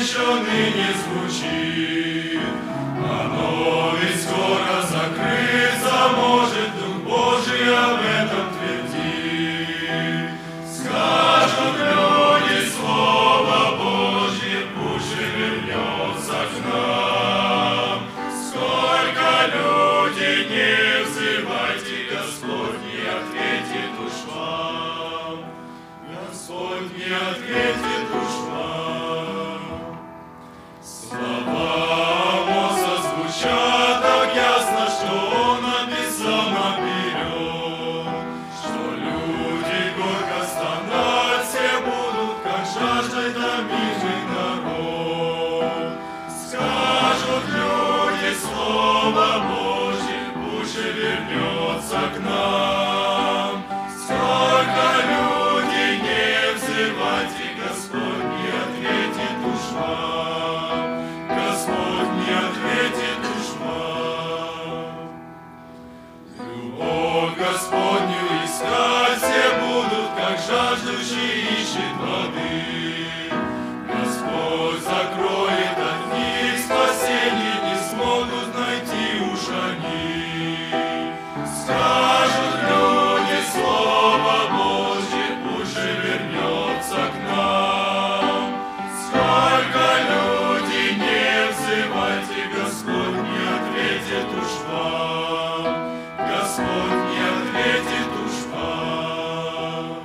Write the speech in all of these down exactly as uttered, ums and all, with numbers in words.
еще ныне звучит. Оно ведь скоро закрыться может, Дух Божий об этом твердит. Скажут люди Слово Божье, пусть же вернется к нам. Сколько люди не взывайте, Господь не ответит уж вам. Господь не ответит уж вам. Слова Амоса звучат так ясно, что он написал наперед, что люди горько стонать все будут, как жаждой томимый народ. Скажут люди Слово Божье, пусть же вернется к нам. Сколько люди не взывайте, Господь не ответит уж вам. Господь не ответит уж вам. Любовь Господню искать все будут, как жаждущий ищет воды. Господь закроет от них спасение, не смогут найти уж они. Скажут люди Слово Божье, пусть же вернется к нам. Сколько люди не взывайте, Господь не ответит уж вам. Господь не ответит уж вам.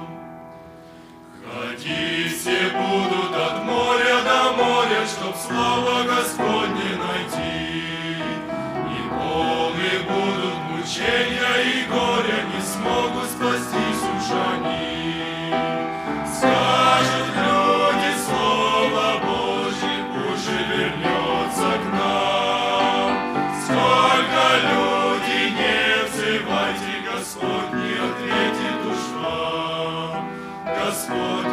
Ходить все будут от моря до моря, чтоб слово Господне найти. И полны будут мучения и горя, не смогут спастись уж они. Скажут люди Слово Божье, пусть же вернется к нам. Сколько люди не взывайте, Господь не ответит уж вам. Господь